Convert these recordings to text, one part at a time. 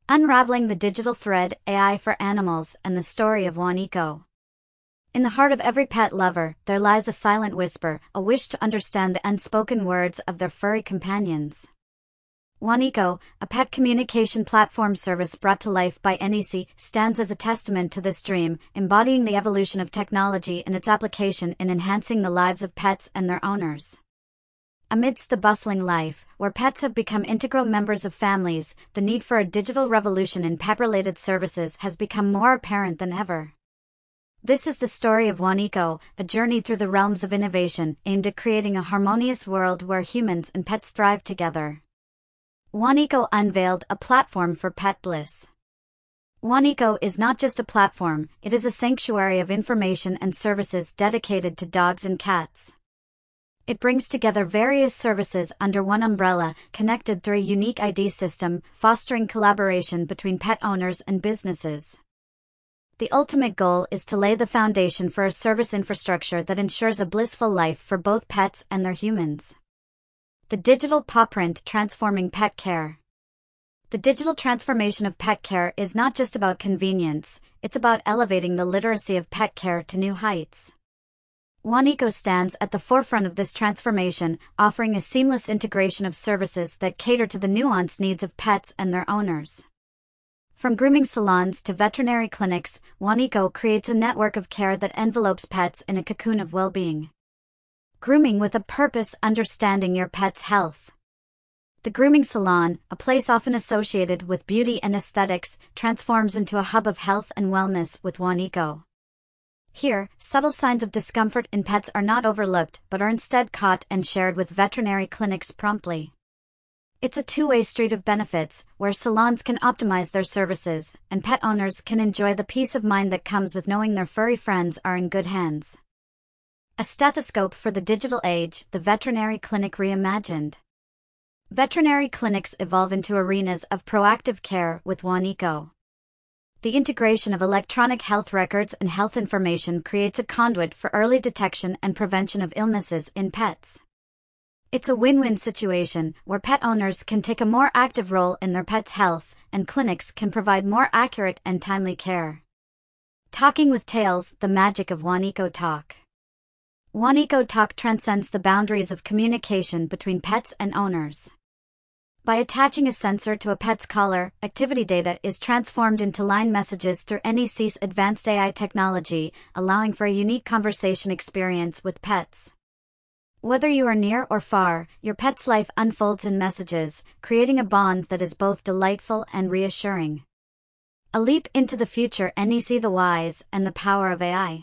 Unraveling the Digital Thread, AI for Animals, and the Story of Juanico. In the heart of every pet lover, there lies a silent whisper, a wish to understand the unspoken words of their furry companions. Juanico, a pet communication platform service brought to life by NEC, stands as a testament to this dream, embodying the evolution of technology and its application in enhancing the lives of pets and their owners. Amidst the bustling life, where pets have become integral members of families, the need for a digital revolution in pet-related services has become more apparent than ever. This is the story of Juanico, a journey through the realms of innovation aimed at creating a harmonious world where humans and pets thrive together. Juanico unveiled a platform for pet bliss. Juanico is not just a platform, it is a sanctuary of information and services dedicated to dogs and cats. It brings together various services under one umbrella, connected through a unique ID system, fostering collaboration between pet owners and businesses. The ultimate goal is to lay the foundation for a service infrastructure that ensures a blissful life for both pets and their humans. The digital pawprint transforming pet care. The digital transformation of pet care is not just about convenience, it's about elevating the literacy of pet care to new heights. Juanico stands at the forefront of this transformation, offering a seamless integration of services that cater to the nuanced needs of pets and their owners. From grooming salons to veterinary clinics, Juanico creates a network of care that envelopes pets in a cocoon of well-being. Grooming with a purpose, understanding your pet's health. The grooming salon, a place often associated with beauty and aesthetics, transforms into a hub of health and wellness with Juanico. Here, subtle signs of discomfort in pets are not overlooked but are instead caught and shared with veterinary clinics promptly. It's a two-way street of benefits, where salons can optimize their services, and pet owners can enjoy the peace of mind that comes with knowing their furry friends are in good hands. A stethoscope for the digital age, the veterinary clinic reimagined. Veterinary clinics evolve into arenas of proactive care with Juanico. The integration of electronic health records and health information creates a conduit for early detection and prevention of illnesses in pets. It's a win-win situation, where pet owners can take a more active role in their pet's health, and clinics can provide more accurate and timely care. Talking with Tails, the magic of Juanico Talk. Juanico Talk transcends the boundaries of communication between pets and owners. By attaching a sensor to a pet's collar, activity data is transformed into line messages through NEC's advanced AI technology, allowing for a unique conversation experience with pets. Whether you are near or far, your pet's life unfolds in messages, creating a bond that is both delightful and reassuring. A leap into the future, NEC the Wise, and the power of AI.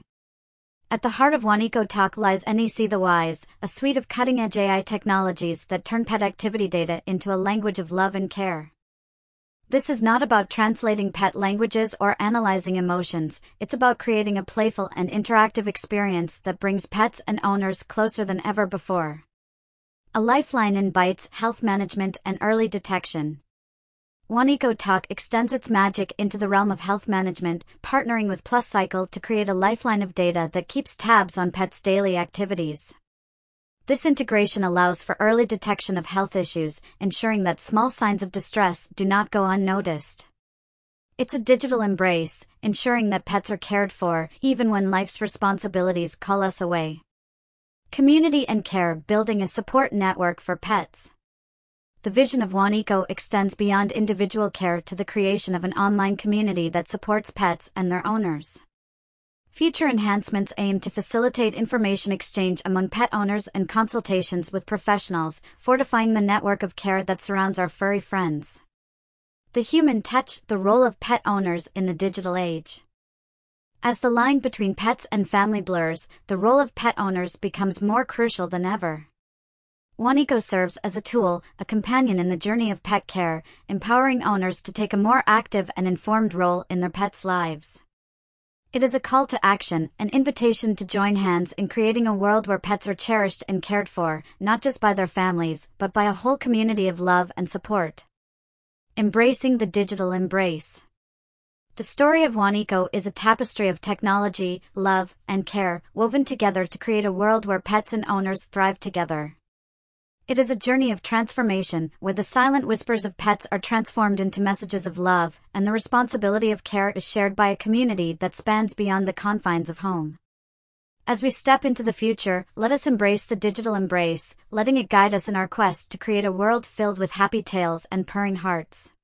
At the heart of Juanico Talk lies NEC the Wise, a suite of cutting-edge AI technologies that turn pet activity data into a language of love and care. This is not about translating pet languages or analyzing emotions, it's about creating a playful and interactive experience that brings pets and owners closer than ever before. A lifeline in bites, health management and early detection. Juanico Talk extends its magic into the realm of health management, partnering with PlusCycle to create a lifeline of data that keeps tabs on pets' daily activities. This integration allows for early detection of health issues, ensuring that small signs of distress do not go unnoticed. It's a digital embrace, ensuring that pets are cared for, even when life's responsibilities call us away. Community and care, building a support network for pets. The vision of Juanico extends beyond individual care to the creation of an online community that supports pets and their owners. Future enhancements aim to facilitate information exchange among pet owners and consultations with professionals, fortifying the network of care that surrounds our furry friends. The human touch, the role of pet owners in the digital age. As the line between pets and family blurs, the role of pet owners becomes more crucial than ever. Juanico serves as a tool, a companion in the journey of pet care, empowering owners to take a more active and informed role in their pets' lives. It is a call to action, an invitation to join hands in creating a world where pets are cherished and cared for, not just by their families, but by a whole community of love and support. Embracing the digital embrace. The story of Juanico is a tapestry of technology, love, and care, woven together to create a world where pets and owners thrive together. It is a journey of transformation, where the silent whispers of pets are transformed into messages of love, and the responsibility of care is shared by a community that spans beyond the confines of home. As we step into the future, let us embrace the digital embrace, letting it guide us in our quest to create a world filled with happy tales and purring hearts.